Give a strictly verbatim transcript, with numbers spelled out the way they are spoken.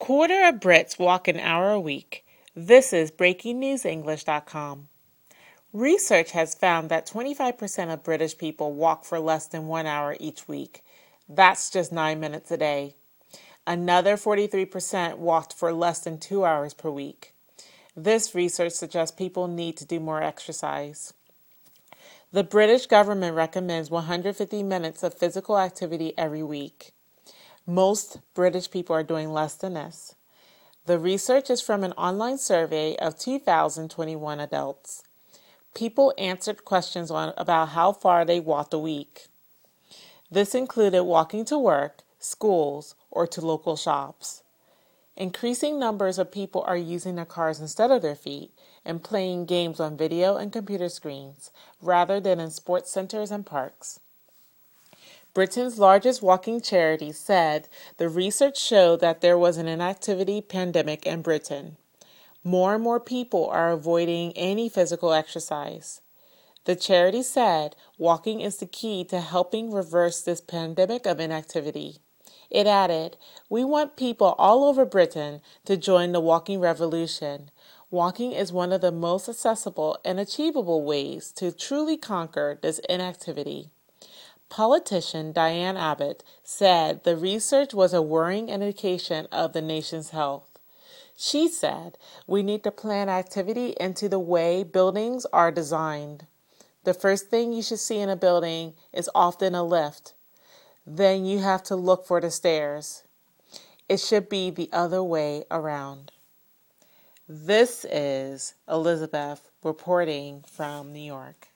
quarter of Brits walk an hour a week. This is breaking news english dot com. Research has found that twenty-five percent of British people walk for less than one hour each week. That's just nine minutes a day. Another forty-three percent walked for less than two hours per week. This research suggests people need to do more exercise. The British government recommends one hundred fifty minutes of physical activity every week. Most British people are doing less than this. The research is from an online survey of two thousand twenty-one adults. People answered questions on about how far they walked a week. This included walking to work, schools, or to local shops. Increasing numbers of people are using their cars instead of their feet and playing games on video and computer screens rather than in sports centers and parks. Britain's largest walking charity said the research showed that there was an inactivity pandemic in Britain. More and more people are avoiding any physical exercise. The charity said walking is the key to helping reverse this pandemic of inactivity. It added, "We want people all over Britain to join the walking revolution. Walking is one of the most accessible and achievable ways to truly conquer this inactivity." Politician Diane Abbott said the research was a worrying indication of the nation's health. She said, "We need to plan activity into the way buildings are designed. The first thing you should see in a building is often a lift. Then you have to look for the stairs. It should be the other way around." This is Elizabeth reporting from New York.